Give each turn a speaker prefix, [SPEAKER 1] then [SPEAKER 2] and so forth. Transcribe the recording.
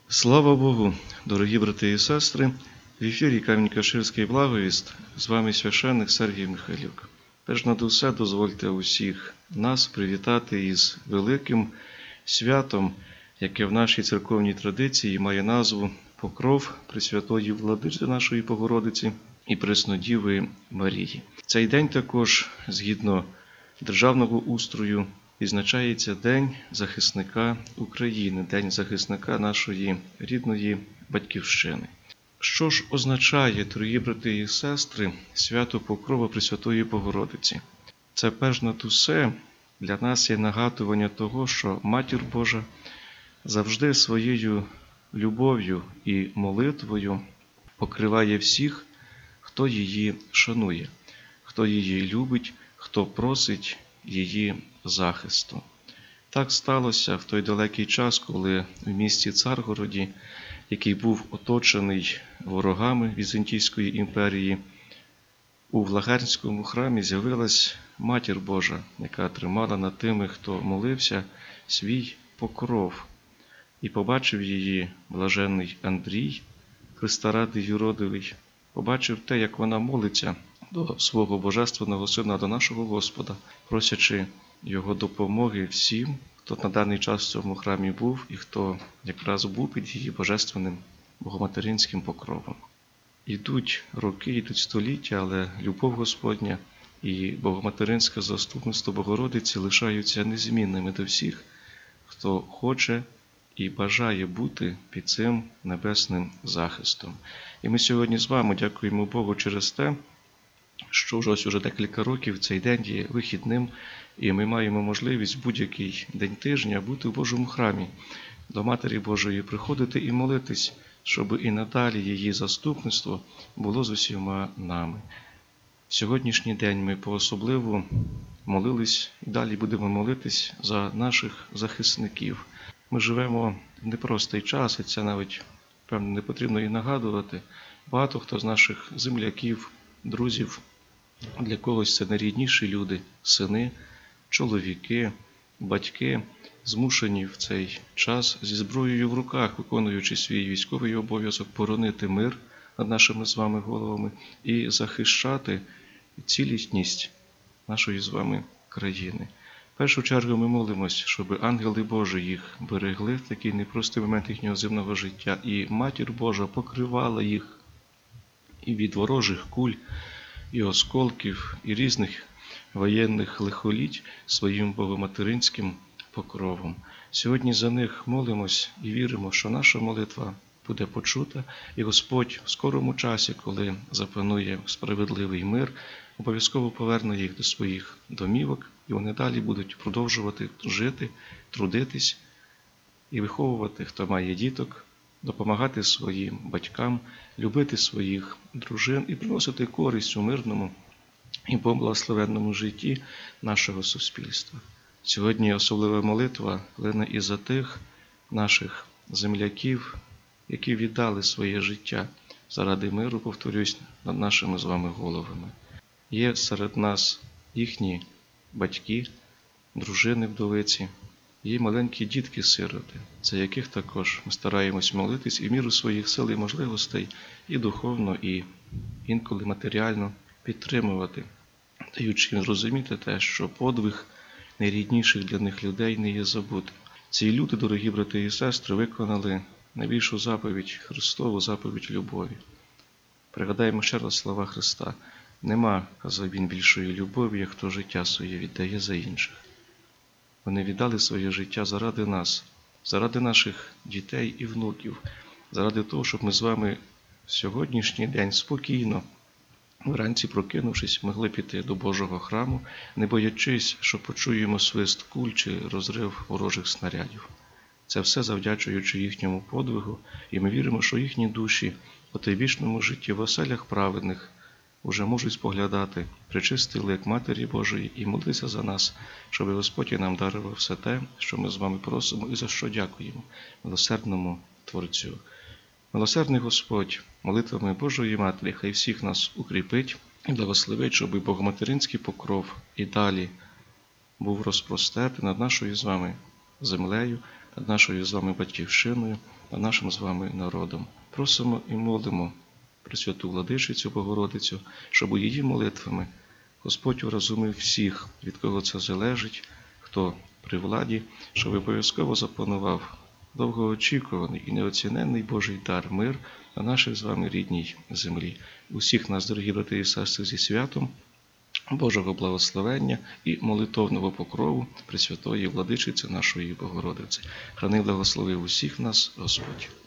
[SPEAKER 1] Слава Богу, дорогі брати і сестри! В ефірі Камінь-Каширський благовіст, з вами священник Сергій Михайлюк. Перш над усе дозвольте усіх нас привітати із великим святом, яке в нашій церковній традиції має назву Покров Пресвятої Владичиці нашої Богородиці і Преснодіви Марії. Цей день також, згідно державного устрою, відзначається День захисника України, День захисника нашої рідної Батьківщини. Що ж означає, дорогі брати і сестри, свято Покрова Пресвятої Богородиці? Це перш над усе для нас є нагадування того, що Матір Божа завжди своєю любов'ю і молитвою покриває всіх, хто її шанує, хто її любить, хто просить її захисту. Так сталося в той далекий час, коли в місті Царгороді, який був оточений ворогами Візантійської імперії, у Влагарському храмі з'явилась Матір Божа, яка тримала над тими, хто молився, свій покров. І побачив її блаженний Андрій, Христа ради юродивий, побачив те, як вона молиться до свого Божественного Сина, до нашого Господа, просячи Його допомоги всім, хто на даний час в цьому храмі був і хто якраз був під її божественним богоматеринським покровом. Ідуть роки, ідуть століття, але любов Господня і богоматеринське заступництво Богородиці лишаються незмінними до всіх, хто хоче і бажає бути під цим небесним захистом. І ми сьогодні з вами дякуємо Богу через те, що вже декілька років цей день є вихідним, і ми маємо можливість будь-який день тижня бути в Божому храмі, до Матері Божої приходити і молитись, щоб і надалі її заступництво було з усіма нами. Сьогоднішній день ми по-особливо молились і далі будемо молитись за наших захисників. Ми живемо в непростий час, і це навіть, певно, не потрібно і нагадувати. Багато хто з наших земляків, друзів, для когось це найрідніші люди, сини, чоловіки, батьки, змушені в цей час зі зброєю в руках, виконуючи свій військовий обов'язок, боронити мир над нашими з вами головами і захищати цілісність нашої з вами країни. В першу чергу ми молимось, щоб ангели Божі їх берегли в такий непростий момент їхнього земного життя, і Матір Божа покривала їх і від ворожих куль, і осколків, і різних воєнних лихоліть своїм богоматеринським покровом. Сьогодні за них молимось і віримо, що наша молитва буде почута, і Господь в скорому часі, коли запанує справедливий мир, обов'язково поверне їх до своїх домівок, і вони далі будуть продовжувати жити, трудитись і виховувати, хто має діток, допомагати своїм батькам, любити своїх дружин і приносити користь у мирному і благословенному житті нашого суспільства. Сьогодні особлива молитва лине і за тих наших земляків, які віддали своє життя заради миру, повторюсь, над нашими з вами головами. Є серед нас їхні батьки, дружини вдовиці, є маленькі дітки-сироти, за яких також ми стараємось молитись і в міру своїх сил і можливостей і духовно, і інколи матеріально підтримувати, даючи їм зрозуміти те, що подвиг найрідніших для них людей не є забутим. Ці люди, дорогі брати і сестри, виконали найбільшу заповідь Христову, заповідь любові. Пригадаємо ще раз слова Христа. Нема, казав він, більшої любові, як хто життя своє віддає за інших. Вони віддали своє життя заради нас, заради наших дітей і внуків, заради того, щоб ми з вами в сьогоднішній день спокійно, вранці прокинувшись, могли піти до Божого храму, не боячись, що почуємо свист куль чи розрив ворожих снарядів. Це все завдячуючи їхньому подвигу, і ми віримо, що їхні душі у той вічному житті в оселях праведних уже можуть споглядати пречистий лик Матері Божої і молитися за нас, щоб Господь нам дарував все те, що ми з вами просимо і за що дякуємо милосердному Творцю. Милосердний Господь, молитвами Божої Матері, хай всіх нас укріпить і благословить, щоб богоматеринський покров і далі був розпростертий над нашою з вами землею, над нашою з вами Батьківщиною, над нашим з вами народом. Просимо і молимо Пресвяту Владичицю Богородицю, щоб її молитвами Господь урозумив всіх, від кого це залежить, хто при владі, щоб обов'язково запанував довгоочікуваний і неоціненний Божий дар, мир на нашій з вами рідній землі. Усіх нас, дорогі брати і сестри, зі святом Божого благословення і молитовного покрову Пресвятої Владичиці нашої Богородиці. Храни благословив усіх нас Господь.